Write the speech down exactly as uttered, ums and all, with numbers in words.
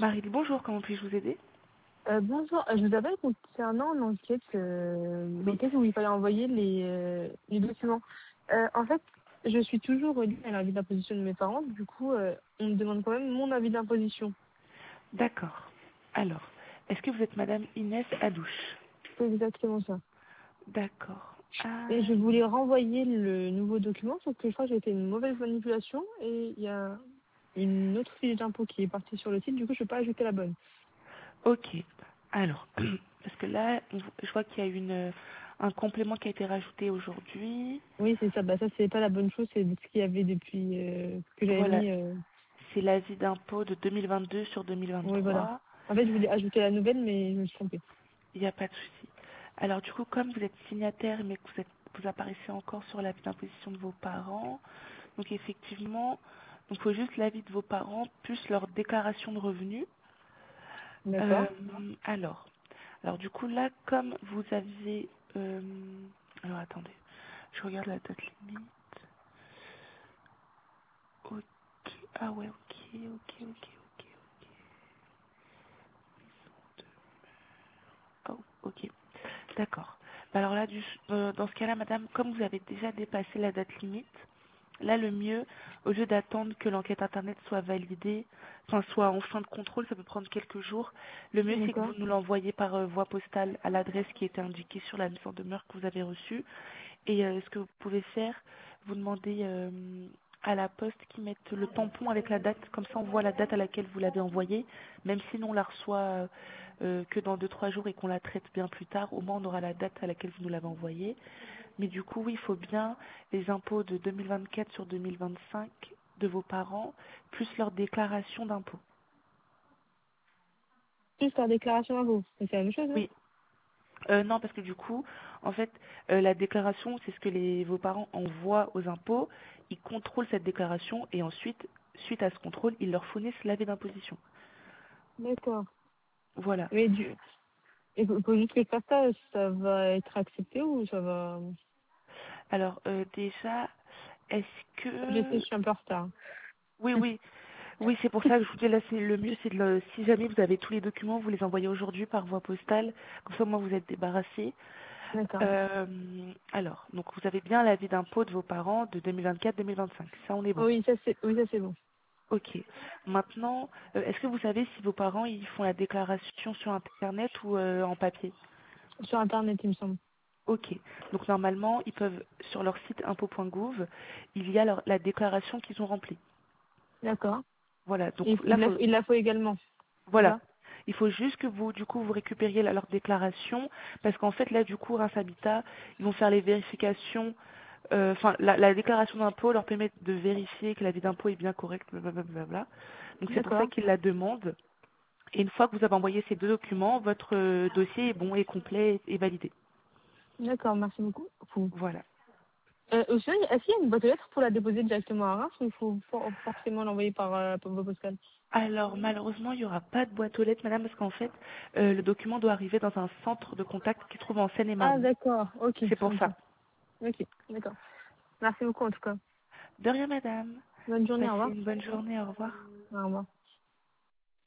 Marie, bonjour, comment puis-je vous aider? Euh, bonjour, euh, je vous appelle concernant l'enquête, euh, Oui. l'enquête où il fallait envoyer les, euh, les documents. Euh, en fait, je suis toujours reliée à l'avis d'imposition de mes parents, du coup, euh, on me demande quand même mon avis d'imposition. D'accord. Alors, est-ce que vous êtes Madame Inès Adouche? C'est exactement ça. D'accord. Ah, Et je voulais renvoyer le nouveau document, sauf que je crois que j'ai fait une mauvaise manipulation et il y a une autre fiche d'impôt qui est partie sur le site, du coup, je ne peux pas ajouter la bonne. ok. Alors, parce que là, je vois qu'il y a une, un complément qui a été rajouté aujourd'hui. Oui, c'est ça. Bah, ça, c'est pas la bonne chose, c'est ce qu'il y avait depuis euh, que j'avais Voilà, mis. Euh... c'est l'avis d'impôt de deux mille vingt-deux sur Oui, voilà. deux mille vingt-trois. En fait, je voulais ajouter la nouvelle, mais je me suis trompée. Il n'y a pas de souci. Alors, du coup, comme vous êtes signataire, mais que vous, êtes, vous apparaissez encore sur l'avis d'imposition de vos parents, donc effectivement, il faut juste l'avis de vos parents plus leur déclaration de revenus. Euh, D'accord. alors, alors du coup là, comme vous aviez, euh, alors attendez, je regarde la date limite. Ok, ah ouais, ok, ok, ok, ok, ok. Oh, ok, d'accord. Bah alors là, du, euh, dans ce cas-là, madame, comme vous avez déjà dépassé la date limite, là le mieux, au lieu d'attendre que l'enquête internet soit validée, enfin soit en fin de contrôle, ça peut prendre quelques jours, le mieux c'est que D'accord. vous nous l'envoyez par euh, voie postale à l'adresse qui était indiquée sur la mise en demeure que vous avez reçue. Et euh, ce que vous pouvez faire, vous demandez euh, à la poste qu'ils mettent le tampon avec la date, comme ça on voit la date à laquelle vous l'avez envoyée, même si nous on la reçoit euh, euh, que dans deux trois jours et qu'on la traite bien plus tard, au moins on aura la date à laquelle vous nous l'avez envoyée. Mais du coup, oui, il faut bien les impôts de deux mille vingt-quatre sur deux mille vingt-cinq de vos parents, plus leur déclaration d'impôt. Juste par déclaration à vous. C'est la même chose, non? Oui, euh, non, parce que du coup, en fait, euh, la déclaration, c'est ce que les, vos parents envoient aux impôts. Ils contrôlent cette déclaration et ensuite, suite à ce contrôle, ils leur fournissent l'avis d'imposition. D'accord. Voilà. Mais du... Il faut faut juste que je fasse ça, ça va être accepté ou ça va... Alors, euh, déjà, est-ce Je sais, je que... suis un peu en retard. Oui, oui. Oui, c'est pour ça que je vous dis là, c'est le mieux, c'est de le... si jamais vous avez tous les documents, vous les envoyez aujourd'hui par voie postale. Comme ça, moi, vous êtes débarrassé. D'accord. Euh, alors, donc vous avez bien l'avis d'impôt de vos parents de deux mille vingt-quatre deux mille vingt-cinq. Ça, on est bon. Oui, ça c'est oui, ça c'est bon. Ok. Maintenant, euh, est-ce que vous savez si vos parents ils font la déclaration sur Internet ou euh, en papier? Sur Internet, il me semble. Ok. Donc normalement, ils peuvent sur leur site impôt point gouv, il y a leur- la déclaration qu'ils ont remplie. D'accord. Voilà. Donc Il, là, il, la, faut, il la faut également, c'est voilà. ça? Il faut juste que vous, du coup, vous récupériez la- leur déclaration, parce qu'en fait, là, du coup, Reims Habitat, ils vont faire les vérifications. euh, Enfin, la, la déclaration d'impôt leur permet de vérifier que l'avis d'impôt est bien correct, blablabla. Donc c'est pour ça D'accord. qu'ils la demandent. Et une fois que vous avez envoyé ces deux documents, votre euh, dossier est bon, est complet et validé. D'accord, merci beaucoup. Faut- Voilà. Euh, aussi, est-ce qu'il y a une boîte aux lettres pour la déposer directement à Reims ou il faut for- forcément l'envoyer par, euh, par voie postale? Alors malheureusement, il n'y aura pas de boîte aux lettres, madame, parce qu'en fait, euh, le document doit arriver dans un centre de contact qui se trouve en Ah, Seine-et-Marne. d'accord. Ok, C'est pour ok. ça. Ok, d'accord. Merci beaucoup en tout cas. De rien, madame. Bonne journée, au Passez revoir. une bonne journée. Au revoir. Au revoir.